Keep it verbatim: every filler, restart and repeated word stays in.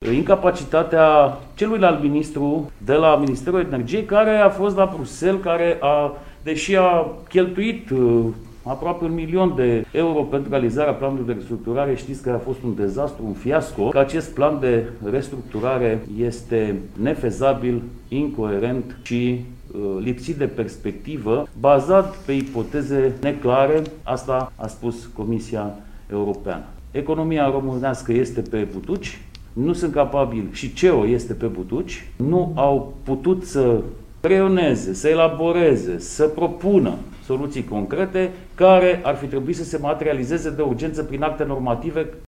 incapacitatea celuilalt ministru de la Ministerul Energiei, care a fost la Bruxelles, care a, deși a cheltuit aproape un milion de euro pentru realizarea planului de restructurare, știți că a fost un dezastru, un fiasco, că acest plan de restructurare este nefezabil, incoerent și uh, lipsit de perspectivă, bazat pe ipoteze neclare, asta a spus Comisia Europeană. Economia românească este pe butuci, nu sunt capabili și C E O este pe butuci, nu au putut să creioneze, să elaboreze, să propună soluții concrete care ar fi trebuit să se materializeze de urgență prin acte normative